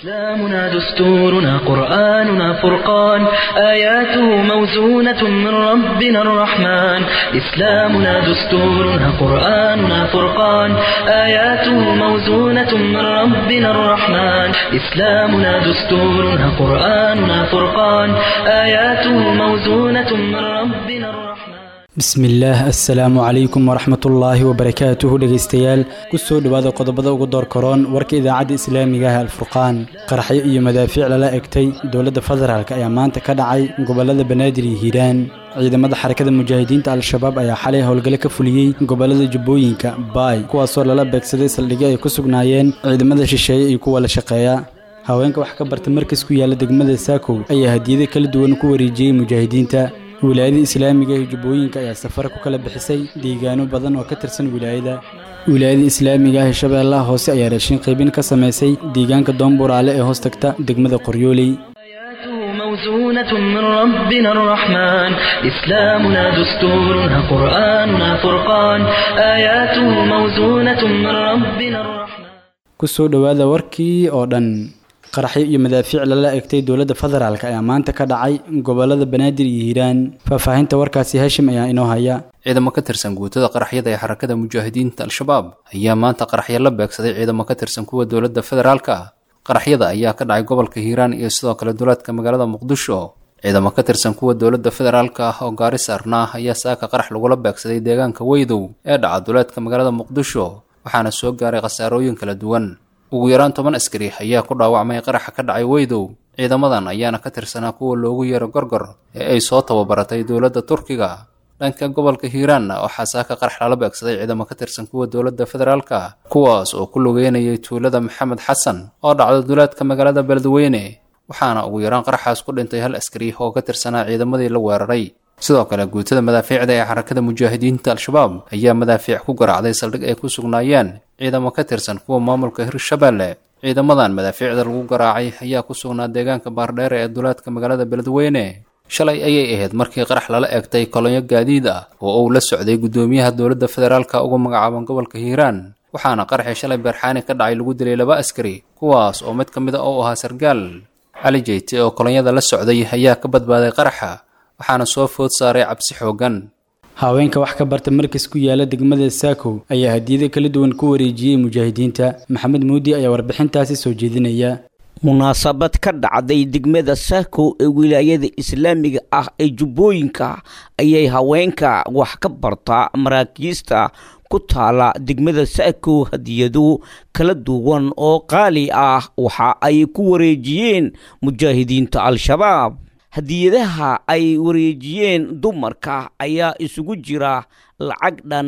إسلامنا دستورنا قرآننا فرقان آياته موزونة من ربنا الرحمن إسلامنا دستورنا قرآننا فرقان آياته موزونة من ربنا الرحمن إسلامنا دستورنا قرآننا فرقان آياته موزونة من ربنا الرحمن بسم الله السلام عليكم ورحمة الله وبركاته dhageystayaal kusoo dhawaada qodobada ugu door koron warka idaacada islaamiga ah Al-Furqaan qaraxyo iyo madaafiic la egtay dawladda federaalka ayaa maanta ka dhacay gobolada Banaadir iyo Hiiraan ciidamada xarakada mujaahidiinta Al-Shabaab ayaa xalay howlgal ka fuliyay gobolada Jubbooyinka Baay kuwaas oo la beegsaday saldhigyo ay ku sugnaayeen ciidamada shisheeye iyo kuwa la shaqeeya haweenka wax ka barta markas ku yaala degmada Saakow ayaa hadiyado kala duwan ku wareejiyay mujaahidiinta wilaayada islaamiga ee Jubbooyinka ayaa safar ku kala bixisay deegaano badan oo ka tirsan wilaayada islaamiga ee Shabeellaha Hoose ayaa raashin qaybin ka sameysay deegaanka Doonburaale ee hoos tagta degmada Qoryooley موزونة من ربنا الرحمن إسلامنا دستورنا قرآننا فرقان آياته موزونة من ربنا الرحمن kusoo dhawaada warkii oo dhan qaraxyo iyo madaafiic la egtay dawladda federaalka ayaa maanta ka dhacay gobolada Banaadir iyo Hiiraan faahfaahinta warkaasi Hashim ayaa inoo haya ciidamo ka tirsan guutada qaraxyada ee xarakada mujaahidiinta Al-Shabaab ayaa maanta qaraxyo la beegsaday ciidamo ka tirsan kuwa dawladda federaalka qaraxyada ayaa ka dhacay gobolka Hiiraan iyo sidoo kale duleedka magaalada Muqdisho ciidamo ka tirsan kuwa dawladda federaalka oo gaari saarnaa ayaa saaka qarax lagu beegsaday deegaanka Weydow ee dhaca duleedka magaalada Muqdisho waxaana soo gaaray khasaarooyin kala duwan ugu yaraan 10 askari ayaa ku dhaawacmay qaraxa ka dhacay Weydow ciidamadan ayaana ka tirsanaa kuwa loogu yeero gorgor ee ay soo tababaratay dawladda Turkiga dhanka gobolka Hiiraan waxaa saaka qarax la beegsaday ciidamo ka tirsan kuwa dawladda federaalka kuwaas oo ku lugeynayay tuulada Maxamed Xasan oo dhacda duleedka magaalada Beledweyne waxaana ugu yaraan qaraxaas ku dhintay hal askari oo ka tirsanaa ciidamadii la weeraray sidoo kale guutada madaafiicda ee xarakada mujaahidiinta Al-Shabaab ayaa madaafiic ku garaacday saldhig ay ku sugnaayeen ciidamo ka tirsan kuwa maamulka Hirshabeelle ciidamadan madaafiicda lagu garaacay ayaa ku sugnaa deegaanka Baardheer ee duleedka magaalada Beledweyne shalay ayay ahayd markii qarax la egtay kolonyo gaadiid ah oo uu la socday gudoomiyaha dawladda federaalka ugu magacaaban gobolka Hiiraan waxaana qaraxii shalay Beerxaani ka dhacay lagu dilay 2 askari kuwaas oo mid kamid ah oo ahaa sargaal Cali Jeyti oo kolonyada la socday ayaa ka badbaaday qaraxa waxaana soo food saaray cabsi xoogan haweenka wax ka barta markas ku yaala degmada Saakow ayaa hadiyado kala duwan ku wareejiyay mujaahidiinta Maxamed Moodi ayaa warbixintaasi soo jeedinaya munaasabad ka dhacday degmada Saakow ee wilaayada islaamiga ah ee Jubbooyinka ayay haweenka wax ka barta maraakiista ku taala degmada Saakow hadiyado kala duwan oo qaali ah waxa ay ku wareejiyeen mujaahidiinta Al-Shabaab hadiyadaha ay wareejiyeen dumarka ayaa isugu jira lacag dhan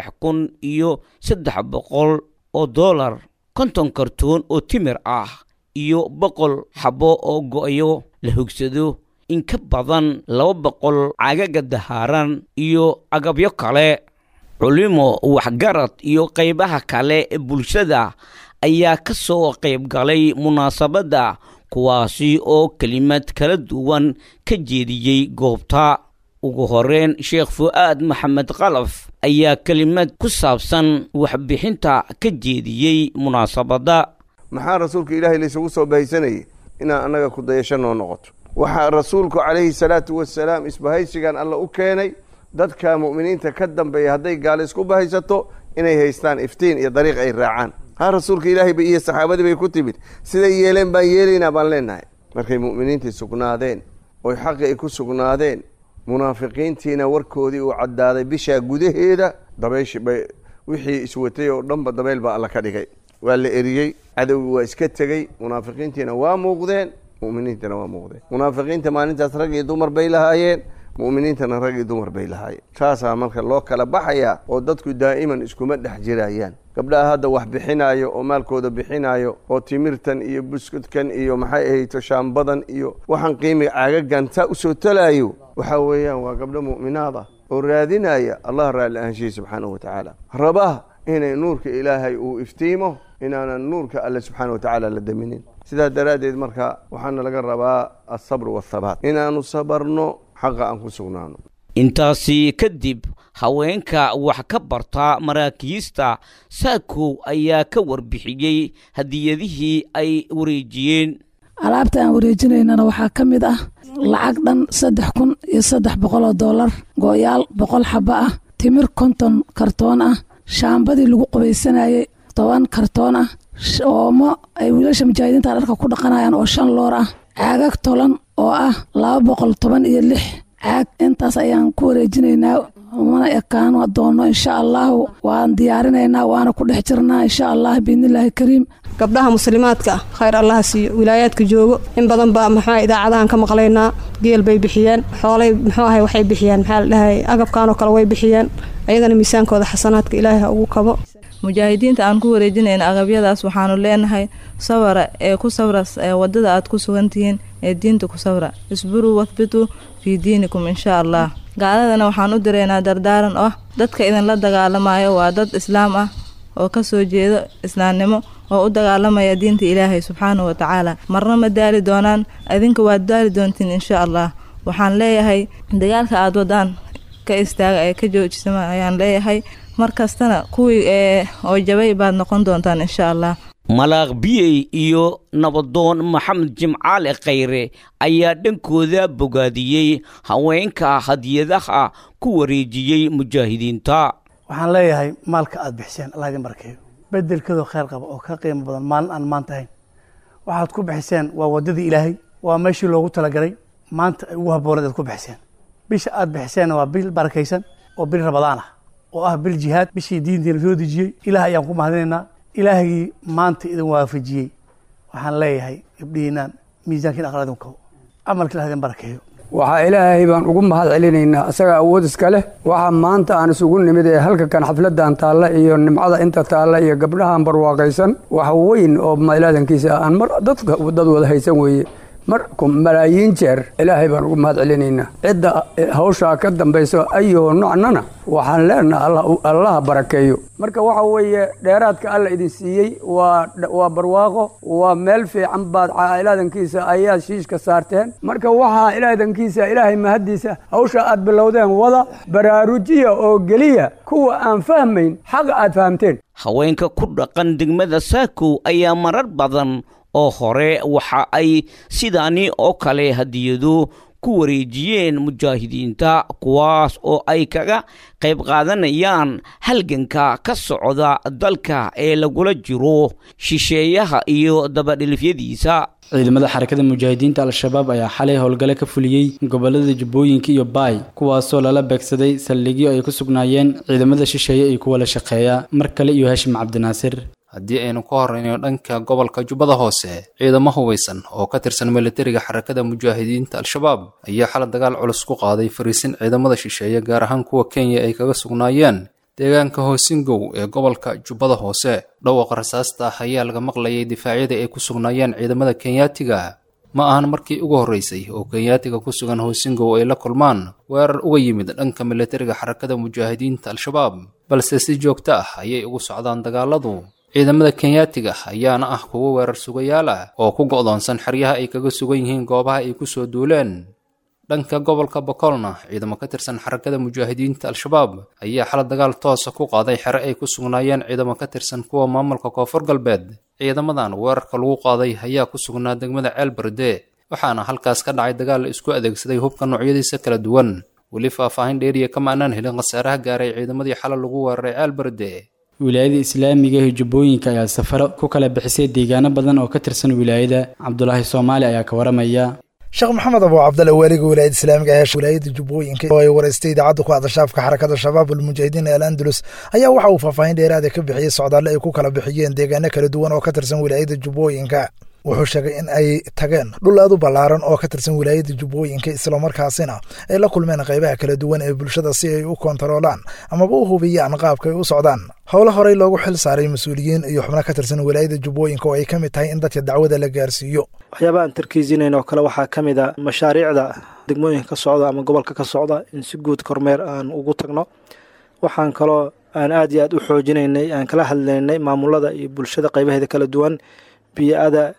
3,300 oo dollar 50 kartoon oo timir ah iyo 100 xabo oo go'yo la hogsado in ka badan 200 cagaga dahaaran iyo agabyo kale culimo waxgarad iyo qaybaha kale ee bulshada ayaa ka soo qayb galay munaasabada kuwaasi oo kelimad kala duwan ka jeediyay goobta ugu horeen Sheekh Fuaad Maxamed Qalaf ayaa kelimad ku saabsan waxbixinta ka jeediyay munaasabada maxaa rasuulka Ilaahay isugu soo bahaysanay inaan anaga ku dayashano noqoto waxa rasuulku Kaleey salaatu wassalaam isbahaysigan alla u keenay dadka muuminiinta ka dambeeya haday gaal isku bahaysato inay haystaan iftiin iyo dariiq ay raacaan rasuulka Ilaahay iyo saxaabadii bay ku timid sida yeeleen baan yeelina baan leenahay markay muuminiintii sugnaadeen oo xaq ay ku sugnaadeen munaafiqiintiina warkoodii uu cadaaday bisha gudaheeda dabaysh bay wixii iswatay oo dhanba dabayl baa alla ka dhigay waa la eriyay cadawgi waa iska tagay munaafiqiintiina waa muuqdeen muuminiintana waa muuqdeen munaafiqiinta maalintaas rag iyo dumar bay lahaayeen muuminiintana rag iyo dumar bay lahaayeen taasa marka loo kala baxaya oo dadku daa'iman iskuma dhex jirayaan gabdhaha hadda wax bixinaayo oo maalkooda bixinaayo oo timirtan iyo buskudkan iyo maxay ahayd shaambadan iyo waxaan qiimiga caagagan ta u soo talaayo waxa weeyaan waa gabdho mu'minaad ah oo raadinaya Allah raali ahaanshiisa subhanahu wa ta'ala rabaa inay nuurka Ilaahay uu iftiimo inaana nuurka Allah subhanahu wa ta'ala la daminin sida daraadeed marka waxaana laga rabaa as-sabr wa thabat inaanu sabarno xaqa aan ku sugnaano intaasi kadib haweenka wax ka barta maraakiista saakow ayaa ka warbixiyey hadiyadihii ay wareejiyeen. alaabta aan wareejinaynana waxaa ka mid ah lacag dhan $3,300 gooyaal 100 xabo ah, timir 50 kartoon ah, shaambadii lagu qubaysanayay 10 kartoon ah, oomo ay wiilasha mujaahidiinta dharka ku dhaqanayaan oo 5 loor ah, caagag tolan oo ah 216 caag. intaas ayaan ku wareejinaynaa, mana ekaan doono insha Allah waan diyaarinaynaa waana ku dhex jirnaa insha Allah biidnillaahi kariim. gabdhaha muslimaadka khayr Allah siiyo wilaayaadka joogo in badan baa maxaa idaacadahan ka maqlaynaa geel bay bixiyeen xoolay maxaa waxay bixiyeen maxaa la dhahay agabkaan oo kale way bixiyeen ayagana miisaankooda xasanaadka Ilaahay ha ugu kabo. mujaahidiinta aan ku wareejinayna agabyadaas waxaanu leenahay sawara ee ku sawra wadada aad ku sugantihiin ee diinta ku sawra isburu wathbitu fi diinikum insha Allah. gaaladana waxaan u direynaa dardaaran oo dadka idin la dagaalamayo waa dad islaam ah oo ka soo jeedo islaamnimo oo u dagaalamaya diinta Ilaahay subhanahu wa ta'ala. marna ma daali doonaan, idinka waa daali doontiin insha Allah. waxaan leeyahay dagaalka aad wadaan ka istaaga ee ka joojisama ayaan leeyahay, markastana kuwii oo jabay baad noqon doontaan insha Allah. malaaq biyey iyo nabadoon maxamed jimcaale khayre ayaa dhankooda bogaadiyey haweenka hadiyadaha ku wareejiyey mujaahidiinta. waxaan leeyahay maalka aad bixiseen Allah idin barkeeyo, bedelkeedu khayr qaba oo ka qiimo badan maalin aan maanta ahayn. waxaad ku bixiseen waa wadadii Ilaahay, waa meeshii loogu talagalay, maanta ay ugu habboonad aad ku bixiseen. bisha aad bixiseen waa bil barakaysan oo bil Ramadaan ah oo ah bil jihaad, bishii diinteena soo dejiyey. Ilaahay ayaan ku mahadinaynaa, ilaahigii maanta idin waafajiyey. waxaan leeyahay gabdhihiinaan miisaankiin aqraadin kabo, camalka Ilaahay idin barakeeyo. waxaa ilaahay baan ugu mahad celinaynaa, asaga awood iska leh. waxa maanta aan isugu nimid ee halka kan xafladan taalla iyo nimcada inta taalla iyo gabdhahan barwaaqaysan wax weyn oo mailaadankiisa aan mar dad wada haysan weeye. markum malaayiin jeer ilaahay baan ugu mahad celinaynaa. cidda hawshaa ka dambayso ayuu noocnana waxaan leenahay Allah barakeeyo. marka waxa weeye dheeraadka alla idin siiyey waa barwaaqo, waa meel fiican baad ilaadankiisa ayaa shiishka saarteen. marka waxa ilaadankiisa ilaahay mahadiisa hawsha aad bilowdeen wada baraarujiya oo geliya kuwa aan fahmayn xaq aad fahamteen. haweenka ku dhaqan degmada Saakow ayaa marar badan oo hore waxa ay sidaani oo kale hadiyado ku wareejiyeen mujaahidiinta, kuwaas oo ay kaga qayb qaadanayaan halganka ka socda dalka ee lagula jiro shisheeyaha iyo dabadhilifyadiisa. ciidamada xarakada mujaahidiinta al-shabaab ayaa xalay howlgalo ka fuliyey gobolada Jubbooyinka iyo Baay, kuwaasoo lala beegsaday saldhigyo ay ku sugnaayeen ciidamada shisheeye iyo kuwa la shaqeeya. mar kale iyo Hashim Cabdinaasir. haddii aynu ka horreyno dhanka gobolka Jubbada Hoose, ciidamo hubeysan oo ka tirsan militariga xarakada mujaahidiinta al-shabaab ayaa xalay dagaal culus ku qaaday fariisin ciidamada shisheeye gaar ahaan kuwa Kenya ay kaga sugnaayeen deegaanka Hoosingow ee gobolka Jubbada Hoose. dhawaaqa rasaasta ayaa laga maqlayay difaacyada ay ku sugnaayeen ciidamada Kenyaatiga. ma ahan markii ugu horeysay oo Kenyaatiga ku sugan Hoosingow ay la kulmaan weerar uga yimid dhanka militariga xarakada mujaahidiinta al-shabaab, balse si joogto ah ayay ugu socdaan dagaaladu. ciidamada Kenyaatiga ayaana ah kuwa weerar sugayaal ah oo ku go'doonsan xeryaha ay kaga sugan yihiin goobaha ay ku soo duuleen. dhanka gobolka Bakolna, ciidamo ka tirsan xarakada mujaahidiinta al-shabaab ayaa xalay dagaal toos ah ku qaaday xere ay ku sugnaayeen ciidamo ka tirsan kuwa maamulka Koonfur Galbeed. ciidamadan weerarka lagu qaaday ayaa ku sugnaa degmada Ceelberde, waxaana halkaas ka dhacay dagaal la isku adeegsaday hubka noocyadiisa kala duwan. weli faahfaahin dheeriya kama aanan helin khasaaraha gaaray ciidamadii xalay lagu weeraray Ceelberde. wilaayada islaamiga ee Jubbooyinka ayaa safaro ku kala bixisay deegaano badan oo ka tirsan wilaayada. Cabdullaahi Soomaali ayaa ka waramaya. sheekh maxamed abu cabdalle waaliga wilaayada islaamiga ee wilaayada Jubbooyinka oo ay wareystay idaacadda ku hadasha afka xarakada shabaab al-mujaahidiin ee al-Andalus ayaa waxa uu faahfaahin dheeraad ah ka bixiyay socdaalle ay ku kala bixiyeen deegaano kala duwan oo ka tirsan wilaayada Jubbooyinka. wuxuu sheegay in ay tageen dhul aad u ballaaran oo ka tirsan wilaayada Jubbooyinka, isla markaasina ay la kulmeen qaybaha kala duwan ee bulshada si ay u kontaroolaan amaba u hubiyaan qaabka ay u socdaan howlo horey loogu xil saaray mas'uuliyiin iyo xubno ka tirsan wilaayada Jubbooyinka oo ay ka mid tahay in dadka dacwada la gaarsiiyo. waxyaabaha aan tarkiisinayno oo kale waxaa ka mid ah mashaariicda degmooyinka ka socda ama gobolka ka socda in si guud kormeer aan ugu tagno. waxaan kaloo aan aad iyo aad u xoojinaynay, aan kala hadlaynay maamulada iyo bulshada qaybaheeda kala duwan, biyaada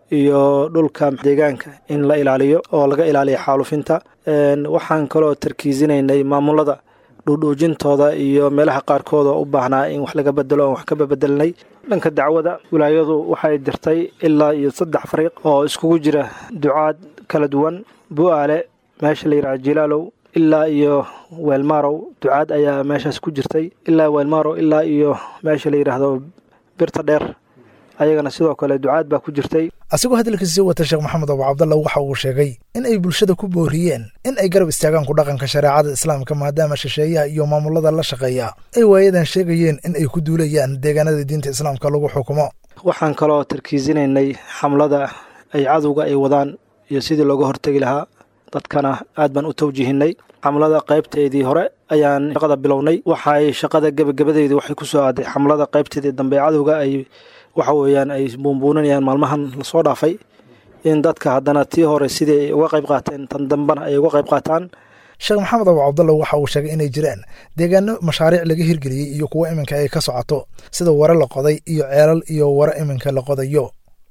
iyo dhulka deegaanka in la ilaaliyo oo laga ilaaliyo xaalufinta. Waxaan kaloo tarkiisinaynay maamulada dhuudhuujintooda iyo meelaha qaarkood oo u baahnaa in wax laga bedelo oo wax ka bedelinay. dhanka dacwada wilaayadu waxay dirtay ilaa iyo 3 fariiq oo iskugu jira ducaad kala duwan. Bu'aale meesha la yiraahdo Jilaalow ilaa iyo Weelmarow ducaad ayaa meeshaas ku jirtay, ilaa Weelmarow ilaa iyo meesha la yiraahdo Birta Dheer ayagana sidoo kale ducaad baa ku jirtay. asigoo hadalkiisa wata Sheekh Maxamed Abu Cabdallah waxa uu sheegay in ay bulshada ku booriyeen in ay garab istaagaan ku dhaqanka shariicada islaamka maadaama shisheeyaha iyo maamulada la shaqeeya ay waayadan sheegayeen in ay ku duulayaan deegaanada diinta islaamka lagu xukumo. waxaan kaloo tarkiisinaynay xamlada ay cadowga ay wadaan iyo sidii looga hortagi lahaa. dadkana aad baan u tawjiihinay. xamlada qaybteedii hore ayaan shaqada bilownay. waxay shaqada gabagabadeedii waxay ku soo aaday xamlada qaybteedii dambe cadowga ay waxa weeyaan ay buunbuunanayaan maalmahan la soo dhaafay in dadka haddana tii hore sidii ay uga qayb qaateen tan dambana ay uga qayb qaataan. Sheekh Maxamed Abu Cabdallah waxa uu sheegay inay jiraan deegaano mashaariic laga hirgeliyay iyo kuwa iminka ay ka socoto sida wara la qoday iyo ceelal iyo wara iminka la qodayo.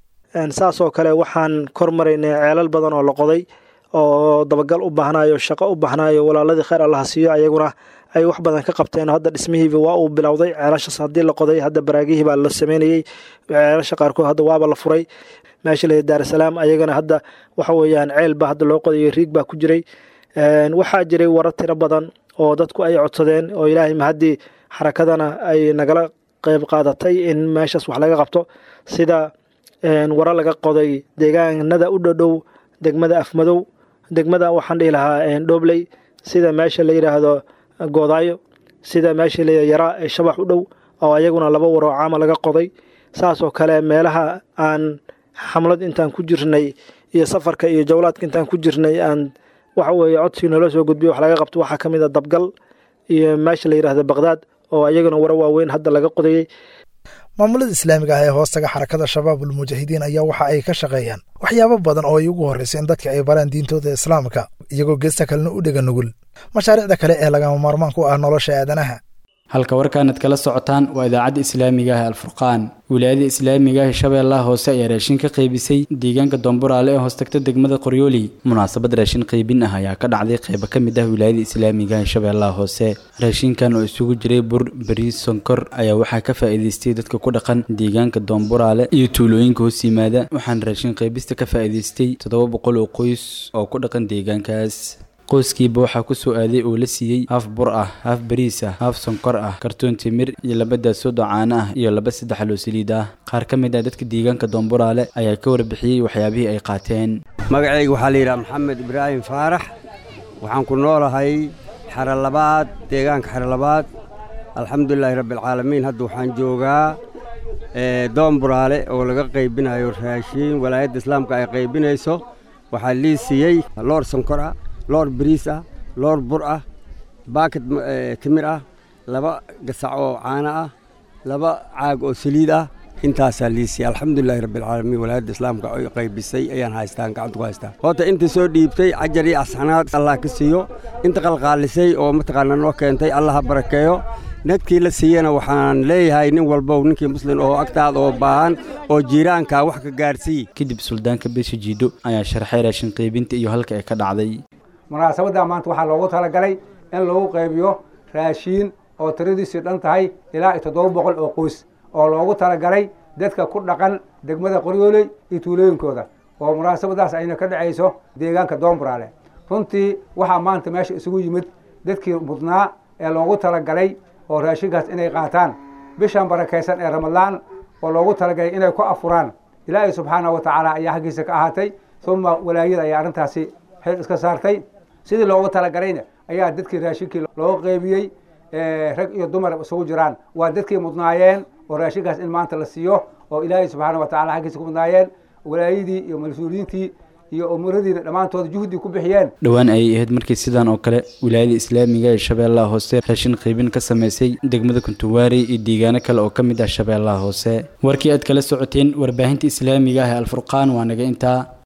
saasoo kale waxaan kormaraynay ceelal badan oo la qoday oo dabagal u baahnayo shaqo u baahnayo walaaladii khayr Allah siiyo ayaguna ay wax badan ka qabteen. hadda dhismihiiba waa uu bilowday. ceelashaas haddii la qoday hadda baraagihii baa la sameynayay. ceelasha qaarkood hadda waaba la furay. meesha la Daar Salaam ayagana hadda waxa weeyaan ceel baa hadda loo qodayo, riig baa ku jiray. waxaa jiray wara tiro badan oo dadku ay codsadeen oo Ilaahay mahadii xarakadana ay nagala qayb qaadatay in meeshaas wax laga qabto, sida wara laga qoday deegaanada u dhow degmada Afmadow, degmada waxaan dhihi lahaa Dhobley, sida meesha la yiraahdo Goodaayo, sida meesha la Yaraa ee Shabax u dhow oo ayaguna 2 waro caama laga qoday. saasoo kale meelaha aan xamlad intaan ku jirnay iyo safarka iyo jawlaadka intaan ku jirnay aan waxa weeye codsi nala soo gudbiyo wax laga qabto. waxaa kamid ah Dabgal iyo meesha la yiraahdo Baghdad oo ayaguna wara waaweyn hadda laga qodayay. maamulada islaamiga ah ee hoostaga xarakada shabaabul mujaahidiin ayaa waxa ay ka shaqeeyaan waxyaabo badan oo ay ugu horeysay in dadka ay baraan diintooda islaamka iyagoo geesta kalena u dhiga nugul mashaariicda kale ee lagama maarmaan ku ah nolosha aadanaha. halka warkaanad kala socotaan waa idaacadda islaamiga ah Al-Furqaan. wilaayada islaamiga ah Shabeellaha Hoose ayaa raashin ka qaybisay deegaanka Domburaale ee hoostagta degmada Qoryooli. munaasabad raashin qaybin ah ayaa ka dhacday qayb ka mid ah wilaayada islaamiga ah Shabeellaha Hoose. raashinkan oo isugu jiray bur, bariis, sonkor ayaa waxaa ka faa'iideystay dadka ku dhaqan deegaanka Domburaale iyo tuulooyinka hoos yimaada. waxaan raashin qaybista ka faa'iideystay 700 oo qoys oo ku dhaqan deegaankaas. qoyskiiba waxaa ku soo aaday oo la siiyey haaf bur ah, haaf bariis ah, haaf sonkor ah, kartoon timir iyo 2 daasoodo caano ah iyo 2 xalo saliid ah. qaar ka mid ah dadka deegaanka Domburaale ayaa ka warbixiyay waxyaabihii ay qaateen. magacaygu waxaa la yiraahdaa Maxamed Ibraahim Faarax. waxaan ku noolahay xara labaad, deegaanka xara labaad. alxamdulilaahi rabbil caalamiin. hadda waxaan joogaa Domburaale oo laga qaybinayo raashin walaayadda islaamka ay qaybinayso. waxaa lii siiyey loor sonkor ah, loor bariis ah, loor bur ah, baakad timir ah, 2 gasac oo caano ah, 2 caag oo saliid ah. intaasaa liisii. alxamdulilaahi rabbil caalamiin. walaayadda islaamka ay qaybisay ayaan haystaan, gacanta ku haystaa. horta intii soo dhiibtay ajar iyo asxanaad allah ka siiyo. inta qalqaalisay oo mataqaanaa noo keentay allah ha barakeeyo. nagtii la siiyana waxaan leeyahay nin walba ninkii muslim oo agtaada oo baahan oo jiiraanka wax ka gaarsii. kadib suldaanka beesha Jiido ayaa sharxay raashin qaybinta iyo halka ay ka dhacday. munaasabada maanta waxaa loogu talagalay in lagu qaybiyo raashin oo tiradiisu dhan tahay ilaa 700 oo qoys oo loogu talagalay dadka ku dhaqan degmada Qoryooli iyo tuulooyinkooda oo munaasabadaas ayna ka dhacayso deegaanka Domburaale. runtii waxaa maanta meesha isugu yimid dadkii mudnaa ee loogu talagalay oo raashinkaas inay qaataan bishan barakeysan ee Ramadaan oo loogu talagalay inay ku afuraan. Ilaahay subxaanahu wa ta'aala ayaa xaqiisa ka ahaatay. thumma walaayada ayaa arintaasi xil iska saartay. sidii loogu talagalayna ayaa dadkii raashinkii loo qaybiyay rag iyo dumar isugu jiraan. waa dadkii mudnaayeen oo raashinkaas in maanta la siiyo oo Ilaahay subxaanahu wa ta'aala xaqiisa ku mudnaayeen. walaayadii iyo mas'uuliyiintii iyo umuradii dhamaantood juhdi ku bixiyeen. dhawaan ay ahayd markii sidaan oo kale wilaayada islaamiga ee Shabeellaha Hoose raashin qaybin ka sameysay degmada Kuntuwaari iyo deegaano kale oo ka mid ah Shabeellaha Hoose. warkii aad kala socoteen warbaahinta islaamiga ah ee Al-Furqaan waa naga intaa.